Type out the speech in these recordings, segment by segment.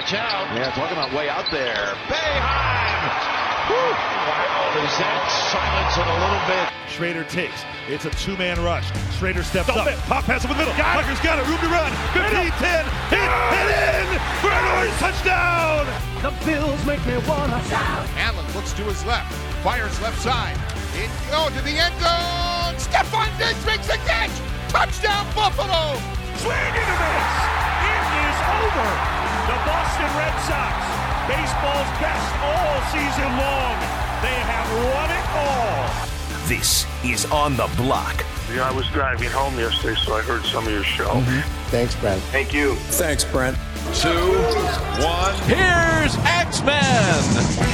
watch out. Yeah, talking about way out there. Boeheim! Wow, is that silence in a little bit? Schrader takes. It's a two-man rush. Schrader steps up. Pop pass in the middle. Tucker's got it. Room to run. 15-10. Hit and in for an Orange touchdown. The Bills make me wanna shout. Allen looks to his left. Fires left side. To the end zone. Stephon Diggs makes the catch. Touchdown, Buffalo. Swing and a miss. It is over. The Boston Red Sox, baseball's best all season long. They have won it all. This is On the Block. I was driving home yesterday, so I heard some of your show. Thanks, Brent. Thank you. Thanks, Brent. 2, 1. Here's X-Men.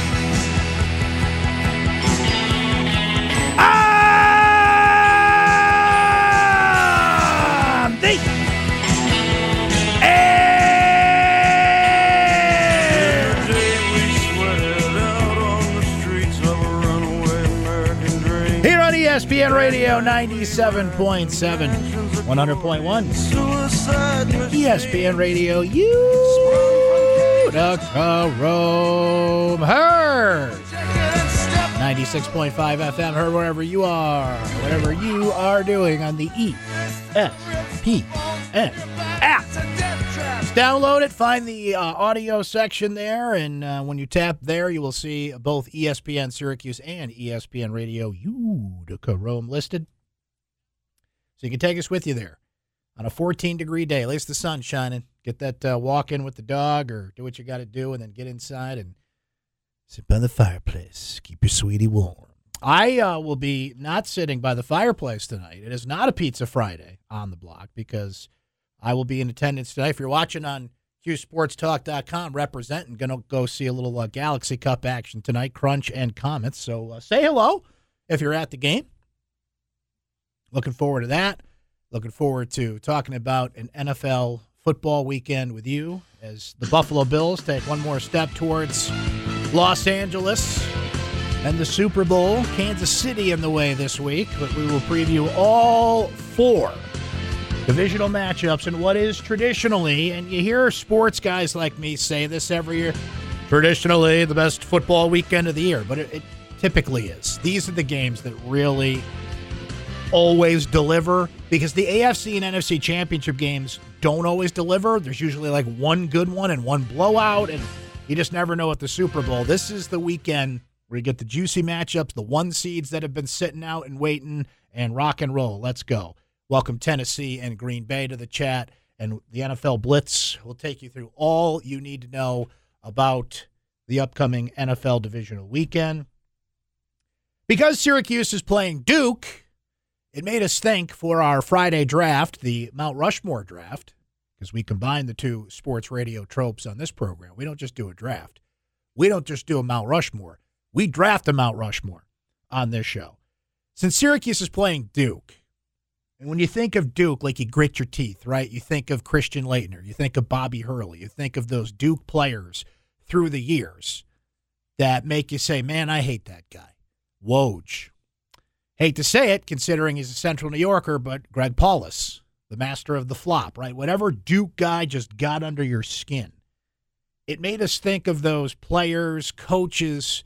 Here on ESPN Radio 97.7, 100.1. ESPN Radio, Utica Rome. Heard 96.5 FM. Heard wherever you are, whatever you are doing on the ESPN app. Download it, find the audio section there, and when you tap there, you will see both ESPN Syracuse and ESPN Radio Utica Rome listed. So you can take us with you there on a 14-degree day. At least the sun's shining. Get that walk in with the dog or do what you got to do, and then get inside and sit by the fireplace. Keep your sweetie warm. I will be not sitting by the fireplace tonight. It is not a Pizza Friday on the block because I will be in attendance tonight. If you're watching on QSportsTalk.com, representing, going to go see a little Galaxy Cup action tonight, Crunch and Comets. So say hello if you're at the game. Looking forward to that. Looking forward to talking about an NFL football weekend with you as the Buffalo Bills take one more step towards Los Angeles and the Super Bowl. Kansas City in the way this week, but we will preview all four divisional matchups and what is traditionally, and you hear sports guys like me say this every year, traditionally the best football weekend of the year, but it typically is. These are the games that really always deliver because the AFC and NFC championship games don't always deliver. There's usually like one good one and one blowout, and you just never know at the Super Bowl. This is the weekend where you get the juicy matchups, the one seeds that have been sitting out and waiting, and rock and roll. Let's go. Welcome Tennessee and Green Bay to the chat, and the NFL Blitz will take you through all you need to know about the upcoming NFL divisional weekend. Because Syracuse is playing Duke, it made us think for our Friday draft, the Mount Rushmore draft, because we combine the two sports radio tropes on this program. We don't just do a draft. We don't just do a Mount Rushmore. We draft a Mount Rushmore on this show. Since Syracuse is playing Duke, and when you think of Duke, like you grit your teeth, right? You think of Christian Laettner. You think of Bobby Hurley. You think of those Duke players through the years that make you say, man, I hate that guy. Woj. Hate to say it, considering he's a Central New Yorker, but Greg Paulus, the master of the flop, right? Whatever Duke guy just got under your skin. It made us think of those players, coaches,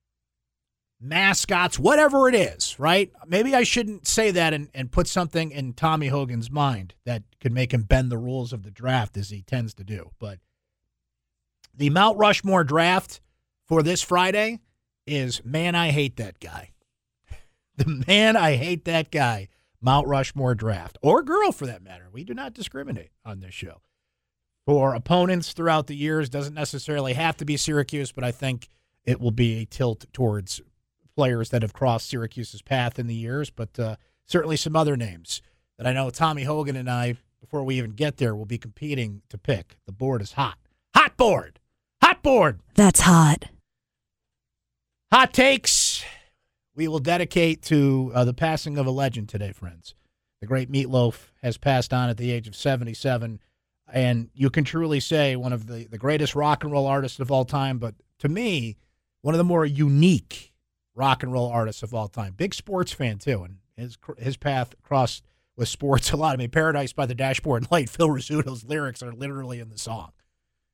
mascots, whatever it is, right? Maybe I shouldn't say that and put something in Tommy Hogan's mind that could make him bend the rules of the draft as he tends to do. But the Mount Rushmore draft for this Friday is, man, I hate that guy. The man, I hate that guy, Mount Rushmore draft, or girl for that matter. We do not discriminate on this show. For opponents throughout the years, doesn't necessarily have to be Syracuse, but I think it will be a tilt towards players that have crossed Syracuse's path in the years, but certainly some other names that I know Tommy Hogan and I, before we even get there, will be competing to pick. The board is hot. Hot board! Hot board! That's hot. Hot takes we will dedicate to the passing of a legend today, friends. The great Meatloaf has passed on at the age of 77, and you can truly say one of the greatest rock and roll artists of all time, but to me, one of the more unique rock and roll artists of all time. Big sports fan, too, and his path crossed with sports a lot. I mean, Paradise by the Dashboard Light, Phil Rizzuto's lyrics are literally in the song.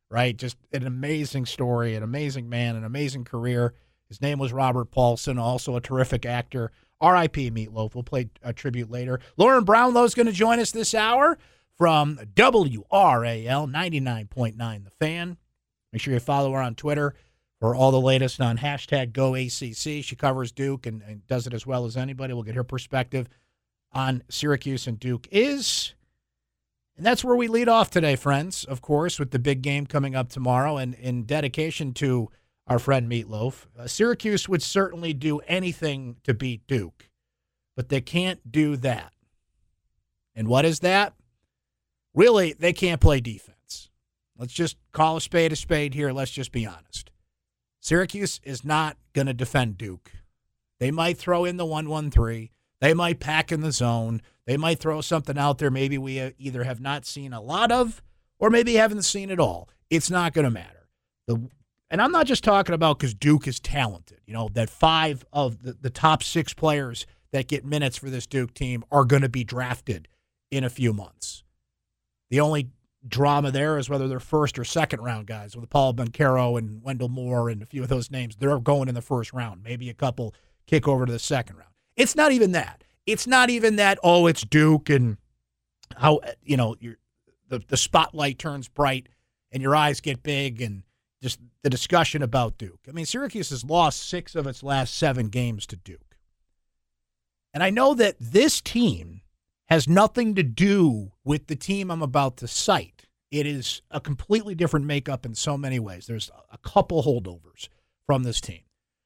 right? Just an amazing story, an amazing man, an amazing career. His name was Robert Paulson, also a terrific actor. R.I.P. Meatloaf. We'll play a tribute later. Lauren Brownlow's going to join us this hour from WRAL 99.9 The Fan. Make sure you follow her on Twitter for all the latest on hashtag GoACC. She covers Duke and does it as well as anybody. We'll get her perspective on Syracuse and Duke is. And that's where we lead off today, friends, of course, with the big game coming up tomorrow. And in dedication to our friend Meatloaf, Syracuse would certainly do anything to beat Duke, but they can't do that. And what is that? Really, they can't play defense. Let's just call a spade here. Let's just be honest. Syracuse is not going to defend Duke. They might throw in the 1-1-3. They might pack in the zone. They might throw something out there maybe we either have not seen a lot of or maybe haven't seen at all. It's not going to matter. And I'm not just talking about because Duke is talented. You know, that 5 of the top 6 players that get minutes for this Duke team are going to be drafted in a few months. The only drama there is whether they're first or second round guys with Paul Banchero and Wendell Moore and a few of those names. They're going in the first round. Maybe a couple kick over to the second round. It's not even that. It's not even that, oh, it's Duke and how, you know, the spotlight turns bright and your eyes get big and just the discussion about Duke. I mean, Syracuse has lost 6 of its last 7 games to Duke. And I know that this team has nothing to do with the team I'm about to cite. It is a completely different makeup in so many ways. There's a couple holdovers from this team.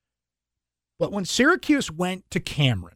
But when Syracuse went to Cameron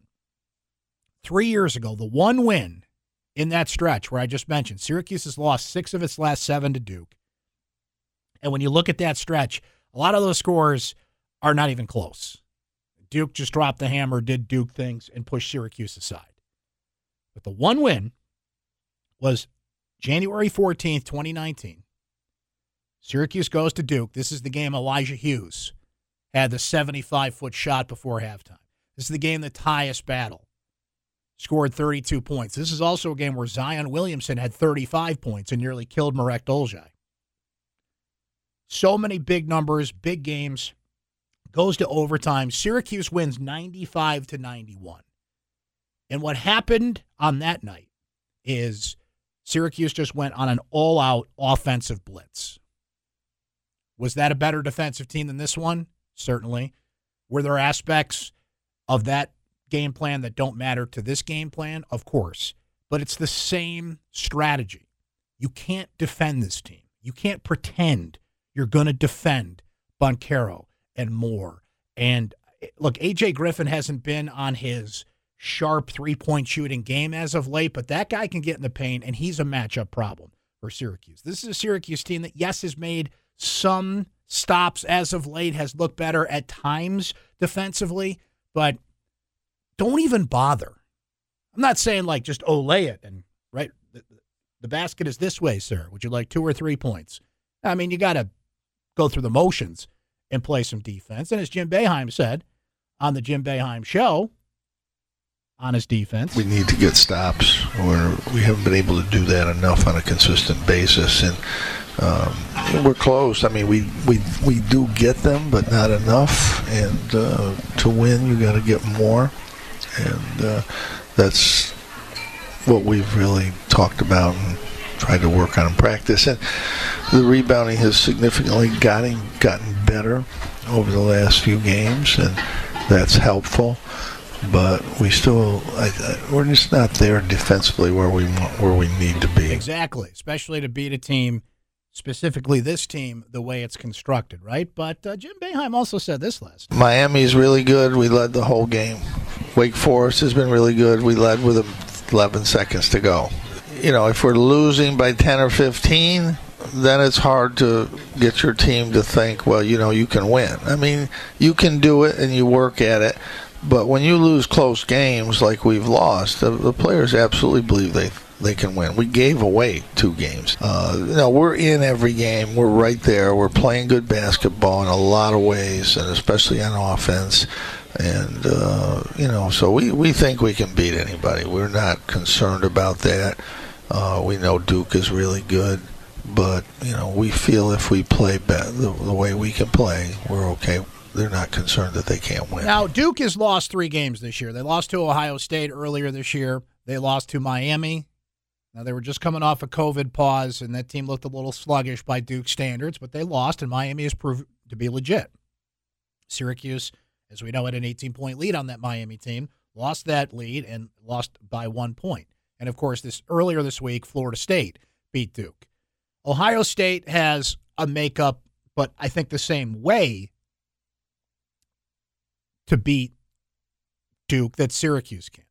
3 years ago, the one win in that stretch where I just mentioned, Syracuse has lost 6 of its last 7 to Duke. And when you look at that stretch, a lot of those scores are not even close. Duke just dropped the hammer, did Duke things, and pushed Syracuse aside. But the one win was January 14th, 2019. Syracuse goes to Duke. This is the game Elijah Hughes had the 75-foot shot before halftime. This is the game that Tyus Battle scored 32 points. This is also a game where Zion Williamson had 35 points and nearly killed Marek Dolzaj. So many big numbers, big games. Goes to overtime. Syracuse wins 95-91. And what happened on that night is Syracuse just went on an all-out offensive blitz. Was that a better defensive team than this one? Certainly. Were there aspects of that game plan that don't matter to this game plan? Of course. But it's the same strategy. You can't defend this team. You can't pretend you're going to defend Banchero and Moore. And look, A.J. Griffin hasn't been on his sharp three-point shooting game as of late, but that guy can get in the paint, and he's a matchup problem for Syracuse. This is a Syracuse team that, yes, has made some stops as of late, has looked better at times defensively, but don't even bother. I'm not saying, like, just lay it, and right, the basket is this way, sir. Would you like 2 or 3 points? I mean, you got to go through the motions and play some defense. And as Jim Boeheim said on the Jim Boeheim show, on his defense, we need to get stops, or we haven't been able to do that enough on a consistent basis. And we're close. I mean, we do get them, but not enough. And to win, you got to get more. And that's what we've really talked about and tried to work on in practice. And the rebounding has significantly gotten better over the last few games, and that's helpful. But we still, we're just not there defensively where we need to be. Exactly, especially to beat a team, specifically this team, the way it's constructed, right? But Jim Boeheim also said this last night. Miami's really good. We led the whole game. Wake Forest has been really good. We led with 11 seconds to go. You know, if we're losing by 10 or 15, then it's hard to get your team to think, well, you know, you can win. I mean, you can do it and you work at it. But when you lose close games like we've lost, the players absolutely believe they can win. We gave away 2 games. We're in every game. We're right there. We're playing good basketball in a lot of ways, and especially on offense. And, so we think we can beat anybody. We're not concerned about that. We know Duke is really good. But, we feel if we play the way we can play, we're okay. They're not concerned that they can't win. Now, Duke has lost 3 games this year. They lost to Ohio State earlier this year. They lost to Miami. Now, they were just coming off a COVID pause, and that team looked a little sluggish by Duke standards, but they lost, and Miami has proved to be legit. Syracuse, as we know, had an 18-point lead on that Miami team, lost that lead and lost by 1 point. And, of course, earlier this week, Florida State beat Duke. Ohio State has a makeup, but I think the same way to beat Duke that Syracuse can.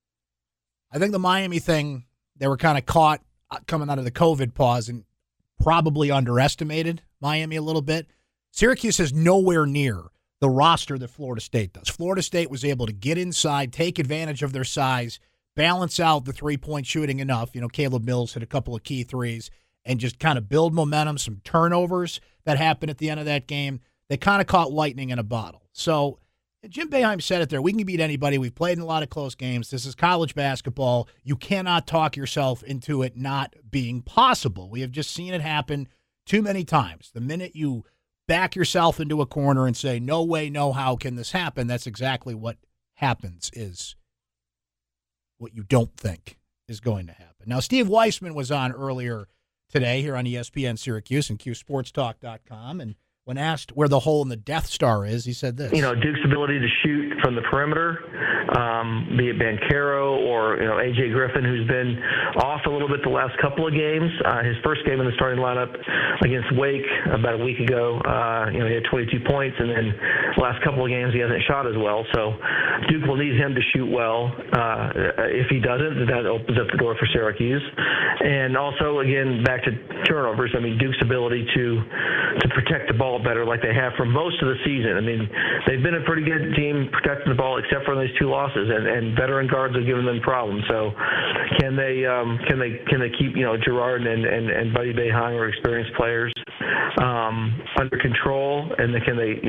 I think the Miami thing, they were kind of caught coming out of the COVID pause and probably underestimated Miami a little bit. Syracuse is nowhere near the roster that Florida State does. Florida State was able to get inside, take advantage of their size, balance out the three-point shooting enough. Caleb Mills hit a couple of key threes and just kind of build momentum, some turnovers that happened at the end of that game. They kind of caught lightning in a bottle. So Jim Boeheim said it there. We can beat anybody. We've played in a lot of close games. This is college basketball. You cannot talk yourself into it not being possible. We have just seen it happen too many times. The minute you back yourself into a corner and say, no way, no how can this happen, that's exactly what happens, is what you don't think is going to happen. Now, Steve Weissman was on earlier today here on ESPN Syracuse and QSportsTalk.com, and when asked where the hole in the Death Star is, he said this. Duke's ability to shoot from the perimeter, be it Banchero or, A.J. Griffin, who's been off a little bit the last couple of games. His first game in the starting lineup against Wake about a week ago, he had 22 points, and then the last couple of games he hasn't shot as well. So Duke will need him to shoot well. If he doesn't, that opens up the door for Syracuse. And also, again, back to turnovers. Duke's ability to protect the ball better like they have for most of the season. They've been a pretty good team protecting the ball except for these 2 losses, and veteran guards have given them problems. So can they keep Girard and Buddy Boeheim, or experienced players, under control, and can they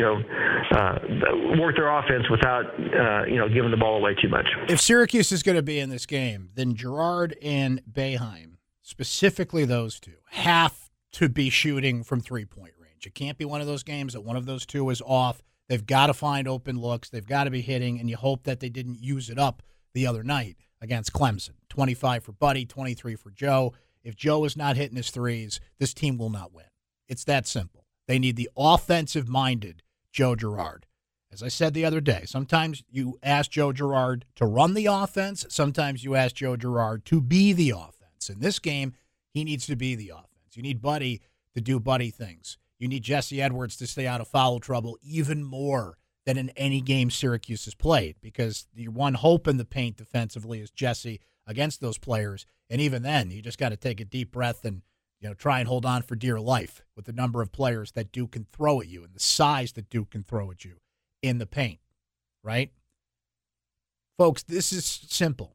work their offense without giving the ball away too much? If Syracuse is going to be in this game, then Girard and Boeheim, specifically those 2, have to be shooting from 3-point range. It can't be one of those games that one of those 2 is off. They've got to find open looks. They've got to be hitting, and you hope that they didn't use it up the other night against Clemson. 25 for Buddy, 23 for Joe. If Joe is not hitting his threes, this team will not win. It's that simple. They need the offensive-minded Joe Girard. As I said the other day, sometimes you ask Joe Girard to run the offense. Sometimes you ask Joe Girard to be the offense. In this game, he needs to be the offense. You need Buddy to do Buddy things. You need Jesse Edwards to stay out of foul trouble even more than in any game Syracuse has played, because the one hope in the paint defensively is Jesse against those players. And even then, you just got to take a deep breath and try and hold on for dear life with the number of players that Duke can throw at you and the size that Duke can throw at you in the paint, right? Folks, this is simple.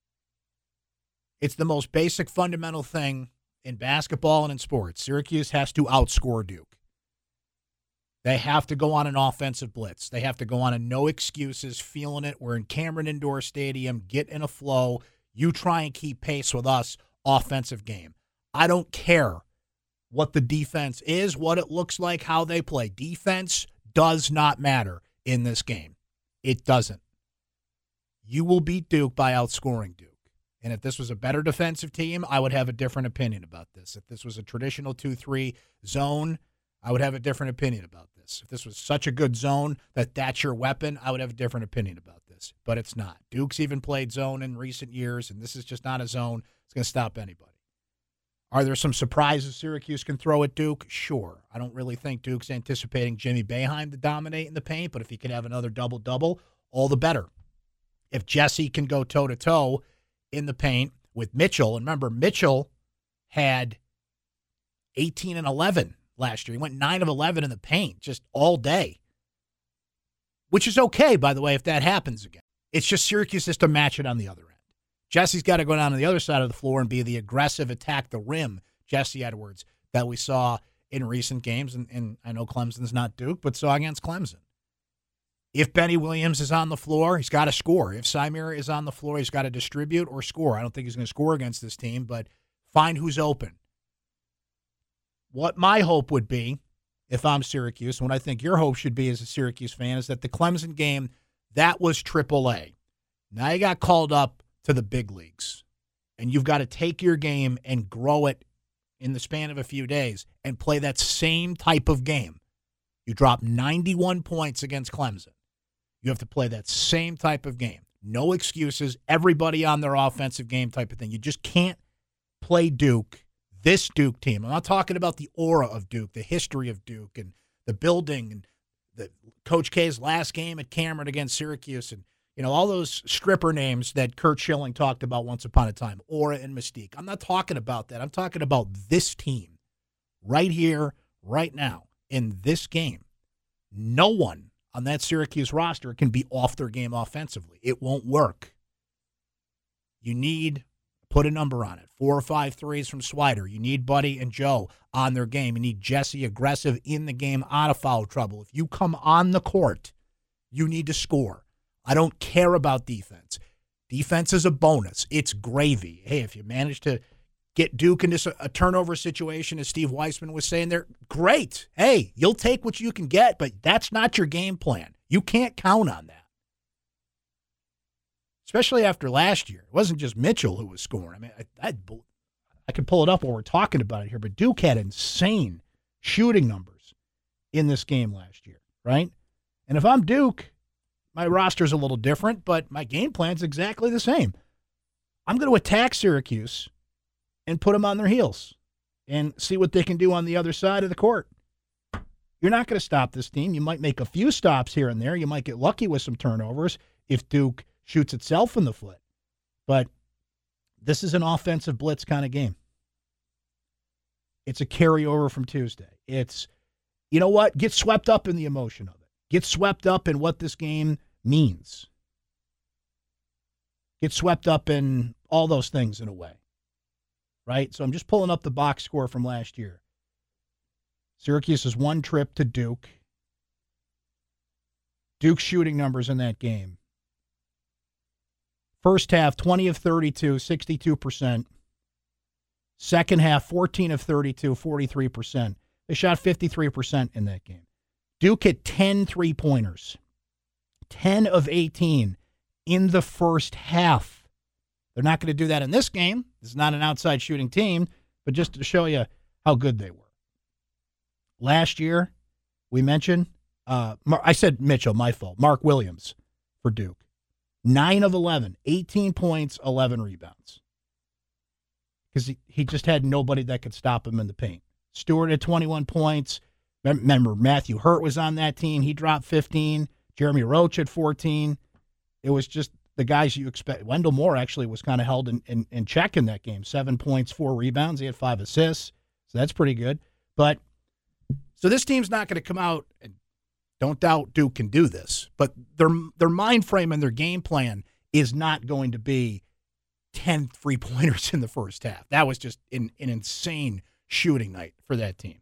It's the most basic fundamental thing in basketball and in sports. Syracuse has to outscore Duke. They have to go on an offensive blitz. They have to go on a no excuses, feeling it. We're in Cameron Indoor Stadium. Get in a flow. You try and keep pace with us. Offensive game. I don't care what the defense is, what it looks like, how they play. Defense does not matter in this game. It doesn't. You will beat Duke by outscoring Duke. And if this was a better defensive team, I would have a different opinion about this. If this was a traditional 2-3 zone, I would have a different opinion about this. If this was such a good zone that that's your weapon, I would have a different opinion about this. But it's not. Duke's even played zone in recent years, and this is just not a zone that's going to stop anybody. Are there some surprises Syracuse can throw at Duke? Sure. I don't really think Duke's anticipating Jimmy Boeheim to dominate in the paint, but if he can have another double-double, all the better. If Jesse can go toe-to-toe in the paint with Mitchell, and remember, Mitchell had 18 and 11 last year. He went 9 of 11 in the paint just all day, which is okay, by the way, if that happens again. It's just Syracuse has to match it on the other end. Jesse's got to go down to the other side of the floor and be the aggressive attack the rim, Jesse Edwards, that we saw in recent games, and I know Clemson's not Duke, but saw against Clemson. If Benny Williams is on the floor, he's got to score. If Symir is on the floor, he's got to distribute or score. I don't think he's going to score against this team, but find who's open. what my hope would be if I'm Syracuse, and what I think your hope should be as a Syracuse fan, is that the Clemson game, that was AAA. Now you got called up to the big leagues, and you've got to take your game and grow it in the span of a few days and play that same type of game. You drop 91 points against Clemson. You have to play that same type of game. No excuses, everybody on their offensive game type of thing. You just can't play Duke, this Duke team. I'm not talking about the aura of Duke, the history of Duke, and the building, and the Coach K's last game at Cameron against Syracuse, and all those stripper names that Curt Schilling talked about once upon a time, aura and mystique. I'm not talking about that. I'm talking about this team right here, right now, in this game. No one on that Syracuse roster can be off their game offensively. It won't work. You need, put a number on it, 4 or 5 threes from Swider. You need Buddy and Joe on their game. You need Jesse aggressive in the game, out of foul trouble. If you come on the court, you need to score. I don't care about defense. Defense is a bonus. It's gravy. Hey, if you manage to get Duke into a turnover situation, as Steve Weissman was saying there, great. Hey, you'll take what you can get, but that's not your game plan. You can't count on that. Especially after last year. It wasn't just Mitchell who was scoring. I mean, I could pull it up while we're talking about it here, but Duke had insane shooting numbers in this game last year, right? And if I'm Duke, my roster's a little different, but my game plan's exactly the same. I'm going to attack Syracuse and put them on their heels and see what they can do on the other side of the court. You're not going to stop this team. You might make a few stops here and there. You might get lucky with some turnovers if Duke shoots itself in the foot. But this is an offensive blitz kind of game. It's a carryover from Tuesday. It's, you know what? Get swept up in the emotion of it. Get swept up in what this game means. Get swept up in all those things in a way. Right? So I'm just pulling up the box score from last year. Syracuse's one trip to Duke. Duke's shooting numbers in that game. First half, 20 of 32, 62%. Second half, 14 of 32, 43%. They shot 53% in that game. Duke hit 10 3-pointers. 10 of 18 in the first half. They're not going to do that in this game. This is not an outside shooting team, but just to show you how good they were. Last year, we mentioned, I said Mitchell, my fault, Mark Williams for Duke. 9 of 11, 18 points, 11 rebounds. Because he just had nobody that could stop him in the paint. Stewart had 21 points. Remember, Matthew Hurt was on that team. He dropped 15. Jeremy Roach had 14. It was just the guys you expect. Wendell Moore actually was kind of held in check in that game. 7 points, 4 rebounds. He had 5 assists. So that's pretty good. But so this team's not going to come out, and don't doubt Duke can do this, but their mind frame and their game plan is not going to be 10 3-pointers in the first half. That was just an insane shooting night for that team.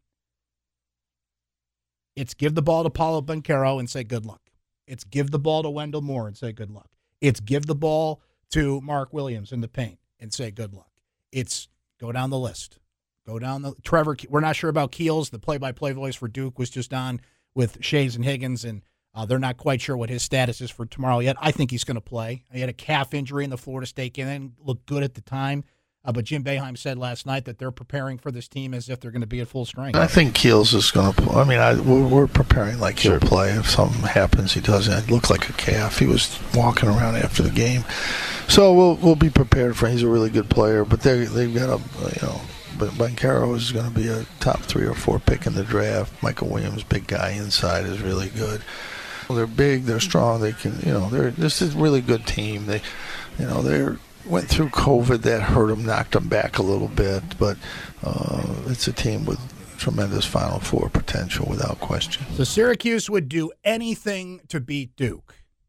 It's give the ball to Paolo Banchero and say good luck. It's give the ball to Wendell Moore and say good luck. It's give the ball to Mark Williams in the paint and say good luck. It's go down the list. Go down the Trevor. We're not sure about Keels. The play-by-play voice for Duke was just on with Shays and Higgins, and they're not quite sure what his status is for tomorrow yet. I think he's going to play. He had a calf injury in the Florida State game and looked good at the time. But Jim Boeheim said last night that they're preparing for this team as if they're going to be at full strength. I think Keels is going to play. I mean, we're preparing like he'll play. If something happens, he doesn't. It looked like a calf. He was walking around after the game. So we'll be prepared for him. He's a really good player. But they've got but Banchero is going to be a top 3 or 4 pick in the draft. Michael Williams, big guy inside, is really good. They're big. They're strong. They can, this is a really good team. They went through COVID. That hurt them, knocked them back a little bit. But it's a team with tremendous Final Four potential, without question. So Syracuse would do anything to beat Duke.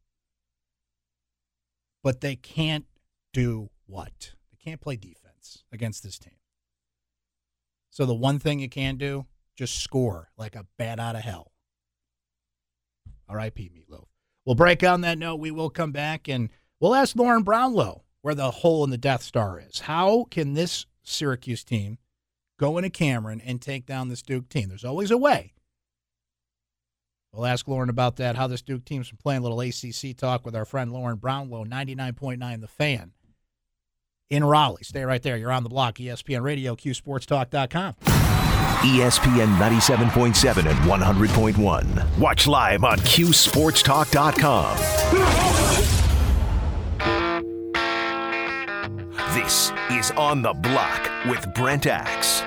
But they can't do what? They can't play defense against this team. So the one thing you can do, just score like a bat out of hell. R.I.P. Meatloaf. We'll break on that note. We will come back, and we'll ask Lauren Brownlow where the hole in the Death Star is. How can this Syracuse team go into Cameron and take down this Duke team. There's always a way. We'll ask Lauren about that, how this Duke team's been playing. A little ACC talk with our friend Lauren Brownlow, 99.9 The Fan in Raleigh. Stay right there. You're on the block. ESPN Radio, QSportsTalk.com. ESPN 97.7 and 100.1. Watch live on QSportsTalk.com. This is On the Block with Brent Axe.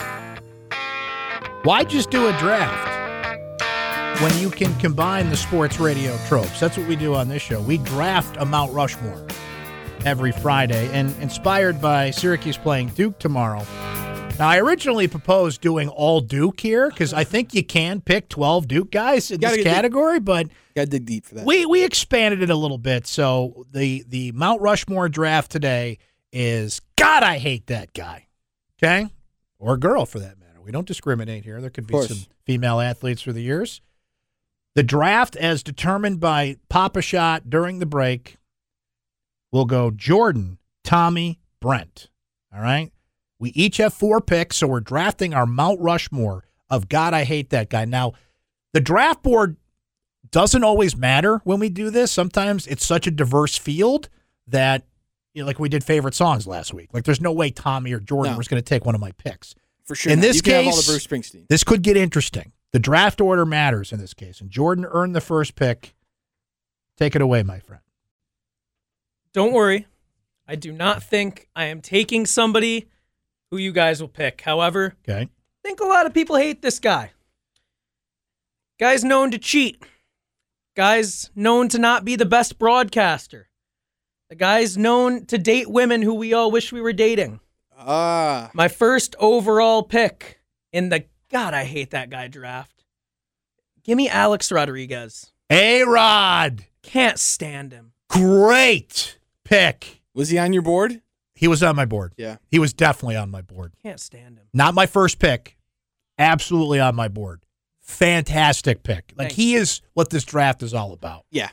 Why just do a draft when you can combine the sports radio tropes? That's what we do on this show. We draft a Mount Rushmore every Friday, and inspired by Syracuse playing Duke tomorrow. Now, I originally proposed doing all Duke here because I think you can pick 12 Duke guys in this category, but gotta dig deep for that. We expanded it a little bit. So the Mount Rushmore draft today is, God, I hate that guy. Okay? Or girl, for that matter. We don't discriminate here. There could be some female athletes through the years. The draft, as determined by Papa Shot during the break, will go Jordan, Tommy, Brent. All right? We each have 4 picks, so we're drafting our Mount Rushmore of God, I hate that guy. Now, the draft board doesn't always matter when we do this. Sometimes it's such a diverse field that, like we did favorite songs last week. Like, there's no way Tommy or Jordan was going to take one of my picks. For sure. In this you case, can have all the Bruce Springsteen. This could get interesting. The draft order matters in this case, and Jordan earned the first pick. Take it away, my friend. Don't worry. I do not think I am taking somebody who you guys will pick. However, I think a lot of people hate this guy. Guy's known to cheat. Guy's known to not be the best broadcaster. The guy's known to date women who we all wish we were dating. My first overall pick in the God, I hate that guy draft. Give me Alex Rodriguez. A-Rod. Can't stand him. Great pick. Was he on your board? He was on my board. Yeah. He was definitely on my board. Can't stand him. Not my first pick. Absolutely on my board. Fantastic pick. Like, Thanks. he is what this draft is all about. Yeah.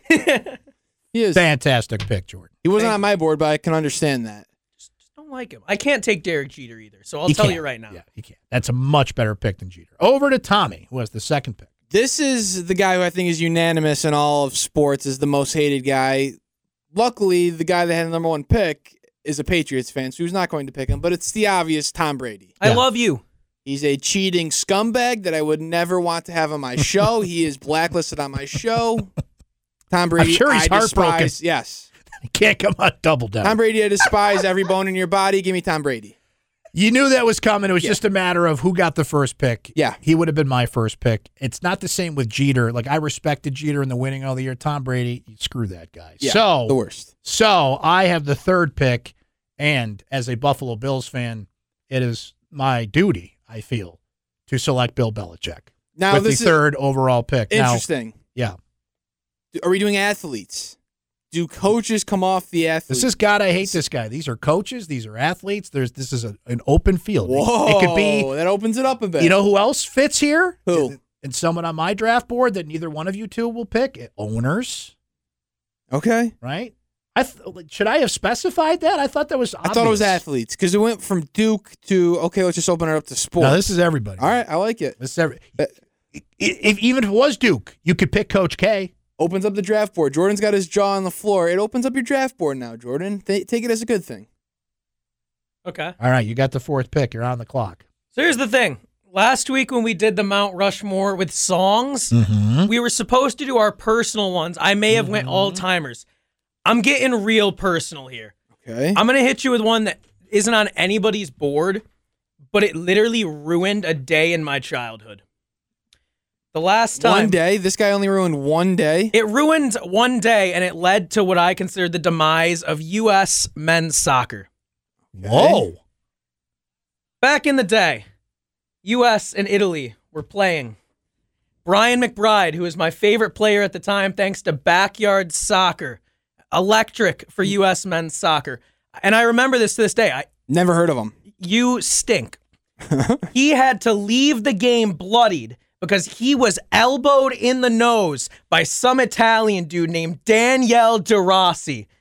He is. Fantastic pick, Jordan. He wasn't on my board, but I can understand that. Just don't like him. I can't take Derek Jeter either, so I'll He tell can't. you right now. Yeah, he can't. That's a much better pick than Jeter. Over to Tommy, who has the second pick. This is the guy who I think is unanimous in all of sports as the most hated guy. Luckily, the guy that had the number 1 pick is a Patriots fan, so he's not going to pick him, but it's the obvious Tom Brady. I love you. He's a cheating scumbag that I would never want to have on my show. He is blacklisted on my show. Tom Brady, I'm sure he's heartbroken. Yes. He can't come out double down. Tom Brady, I despise every bone in your body. Give me Tom Brady. You knew that was coming. It was just a matter of who got the first pick. Yeah. He would have been my first pick. It's not the same with Jeter. Like, I respected Jeter in the winning all the year. Tom Brady, screw that guy. Yeah, so the worst. So I have the third pick, and as a Buffalo Bills fan, it is my duty, I feel, to select Bill Belichick Now, with this the is third overall pick. interesting. Yeah. Are we doing athletes? Do coaches come off the athletes? This is God, I hate this guy. These are coaches. These are athletes. This is an open field. Whoa, it could be. That opens it up a bit. You know who else fits here? Who? And someone on my draft board that neither one of you two will pick. Owners. Okay. Right? Should I have specified that? I thought that was obvious. I thought it was athletes because it went from Duke to, okay, let's just open it up to sports. No, this is everybody. All right, I like it. This is even if it was Duke, you could pick Coach K. Opens up the draft board. Jordan's got his jaw on the floor. It opens up your draft board now, Jordan. Take it as a good thing. Okay. All right, you got the fourth pick. You're on the clock. So here's the thing. Last week when we did the Mount Rushmore with songs, we were supposed to do our personal ones. I may have went all-timers. I'm getting real personal here. Okay. I'm going to hit you with one that isn't on anybody's board, but it literally ruined a day in my childhood. The last time. One day? This guy only ruined one day? It ruined one day, and it led to what I consider the demise of U.S. men's soccer. Whoa. Back in the day, U.S. and Italy were playing. Brian McBride, who was my favorite player at the time, thanks to Backyard Soccer, electric for U.S. men's soccer. And I remember this to this day. Never heard of him. You stink. He had to leave the game bloodied because he was elbowed in the nose by some Italian dude named Daniele De Rossi.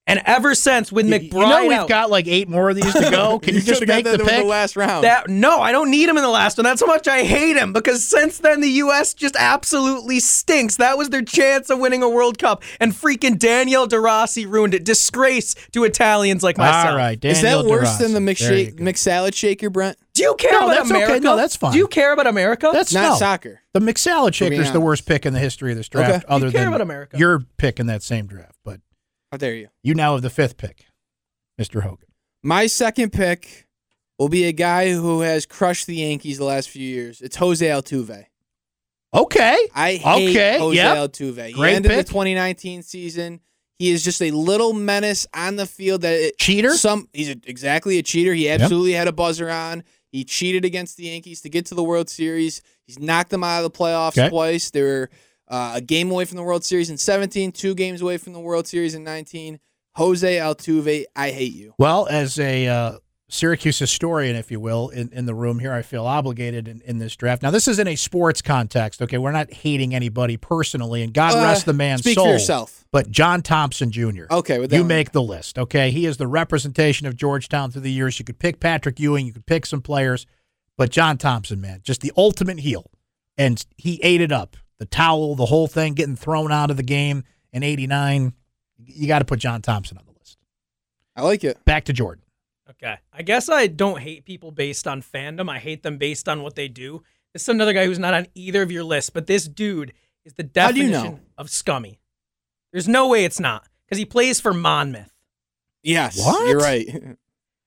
And ever since with McBride you know we've out, got like 8 more of these to go. Can you just make the pick? The last round. No, I don't need him in the last one. That's how much I hate him, because since then the U.S. just absolutely stinks. That was their chance of winning a World Cup, and freaking Daniel De Rossi ruined it. Disgrace to Italians like myself. All right, Is Daniel that worse De Rossi. than the There you go. McSalad shaker, Brent? Do you care No, about that's America? okay. No, that's fine. Do you care about America? That's Not no. soccer. The McSalad shaker is the honest. worst pick in the history of this draft, Okay. other You care than about America. your pick in that same draft. But How dare you? you now have the 5th pick, Mr. Hogan. My second pick will be a guy who has crushed the Yankees the last few years. It's Jose Altuve. Okay. I hate Jose Yep. Altuve. He Great ended pick. the 2019 season. He is just a little menace on the field. Cheater? He's exactly a cheater. He absolutely had a buzzer on. He cheated against the Yankees to get to the World Series. He's knocked them out of the playoffs twice. They were a game away from the World Series in 17, 2 games away from the World Series in 19. Jose Altuve, I hate you. Well, as a Syracuse historian, if you will, in the room here, I feel obligated in this draft. Now, this is in a sports context, okay? We're not hating anybody personally, and God rest the man's speak soul. for yourself. But John Thompson Jr. Okay, with that you one. make the list, okay? He is the representation of Georgetown through the years. You could pick Patrick Ewing, you could pick some players, but John Thompson, man, just the ultimate heel. And he ate it up. The towel, the whole thing, getting thrown out of the game in '89. You got to put John Thompson on the list. I like it. Back to Jordan. Okay. I guess I don't hate people based on fandom. I hate them based on what they do. This is another guy who's not on either of your lists, but this dude is the How do you definition know? of scummy. There's no way it's not, because he plays for Monmouth. Yes, What? you're right.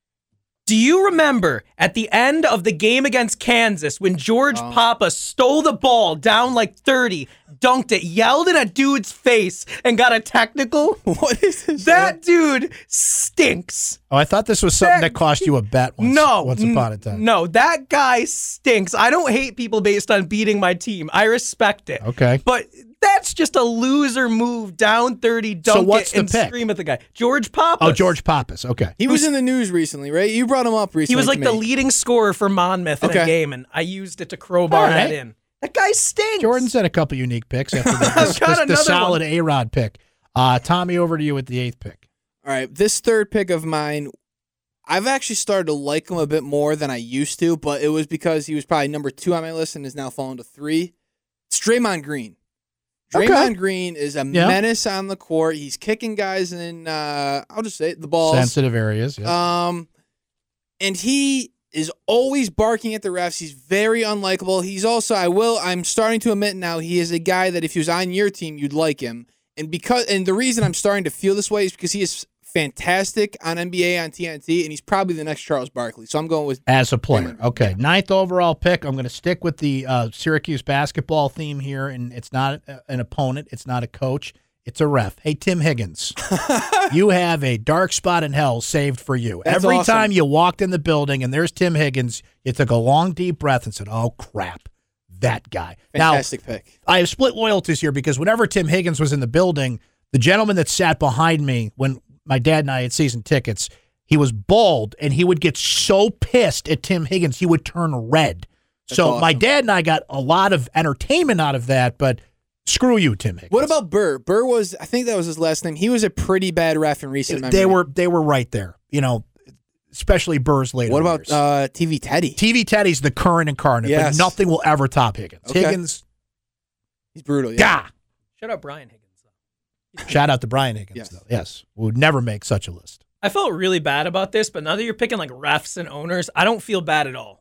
Do you remember at the end of the game against Kansas when George Papa stole the ball down like 30, dunked it, yelled in a dude's face, and got a technical? What is this? That dude stinks. Oh, I thought this was something that cost you a bet once upon a time. No, that guy stinks. I don't hate people based on beating my team. I respect it. Okay. But that's just a loser move, down 30, dunk what's it, the and pick? scream at the guy. George Papa. Oh, George Pappas. Okay. He was in the news recently, right? You brought him up recently. He was like to the me. leading scorer for Monmouth in a Okay. game, and I used it to crowbar All right. that in. That guy stinks. Jordan's had a couple unique picks after I've got the another solid one. A-Rod pick. Tommy, over to you with the 8th pick. All right, this third pick of mine, I've actually started to like him a bit more than I used to, but it was because he was probably number 2 on my list and is now fallen to 3. It's Draymond Green. Draymond Green is a menace on the court. He's kicking guys in, I'll just say it, the balls. Sensitive areas. Yeah. And he is always barking at the refs. He's very unlikable. He's also, I'm starting to admit now, he is a guy that if he was on your team, you'd like him. And the reason I'm starting to feel this way is because he is fantastic on NBA on TNT, and he's probably the next Charles Barkley. So I'm going with As a player. Okay. 9th overall pick. I'm going to stick with the Syracuse basketball theme here, and it's not an opponent. It's not a coach. It's a ref. Hey, Tim Higgins, you have a dark spot in hell saved for you. That's Every awesome. time you walked in the building and there's Tim Higgins, you took a long, deep breath and said, oh, crap, that guy. fantastic pick. I have split loyalties here because whenever Tim Higgins was in the building, the gentleman that sat behind me when my dad and I had season tickets, he was bald, and he would get so pissed at Tim Higgins, he would turn red. So my dad and I got a lot of entertainment out of that, but screw you, Tim Higgins. What about Burr? Burr was, I think that was his last name. He was a pretty bad ref in recent memory. They were right there, especially Burr's later. What about years. TV Teddy? TV Teddy's the current incarnate, Yes. but nothing will ever top Higgins. Okay. Higgins, He's brutal. Yeah. Shut up, Brian Higgins. shout out to Brian Higgins, Yes. though. Yes, would never make such a list. I felt really bad about this, but now that you're picking like refs and owners, I don't feel bad at all.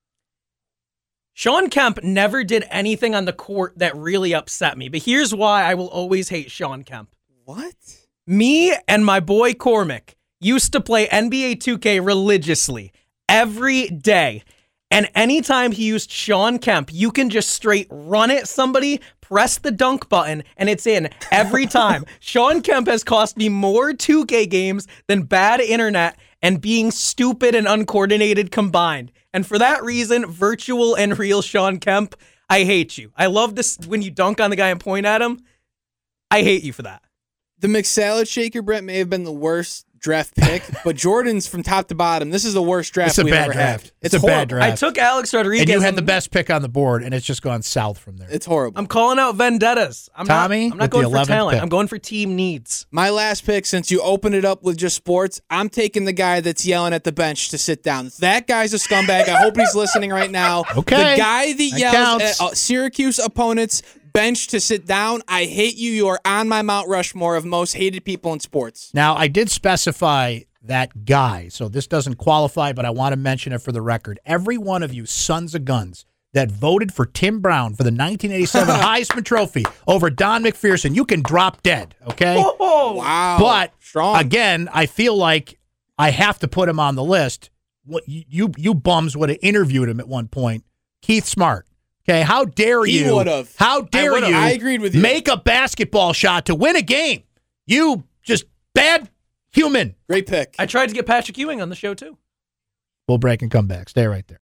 Sean Kemp never did anything on the court that really upset me, but here's why I will always hate Sean Kemp. What? Me and my boy Cormac used to play NBA 2K religiously every day. And anytime he used Sean Kemp, you can just straight run at somebody, press the dunk button, and it's in every time. Sean Kemp has cost me more 2K games than bad internet and being stupid and uncoordinated combined. And for that reason, virtual and real Sean Kemp, I hate you. I love this when you dunk on the guy and point at him. I hate you for that. The McSalad shaker, Brett, may have been the worst draft pick, but Jordan's from top to bottom. This is the worst draft we've ever had. It's a bad draft. I took Alex Rodriguez. And you had the best pick on the board, and it's just gone south from there. It's horrible. I'm calling out vendettas. I'm not going for talent. Pick. I'm going for team needs. My last pick, since you opened it up with just sports, I'm taking the guy that's yelling at the bench to sit down. That guy's a scumbag. I hope he's listening right now. Okay. The guy that yells at Syracuse opponents bench to sit down. I hate you. You are on my Mount Rushmore of most hated people in sports. Now, I did specify that guy, so this doesn't qualify, but I want to mention it for the record. Every one of you sons of guns that voted for Tim Brown for the 1987 Heisman Trophy over Don McPherson, you can drop dead, okay? Oh, wow. But, strong. Again, I feel like I have to put him on the list. You bums would have interviewed him at one point. Keith Smart. Okay, how dare you? He would have. How dare you? I agreed with you. Make a basketball shot to win a game. You just bad human. Great pick. I tried to get Patrick Ewing on the show, too. We'll break and come back. Stay right there.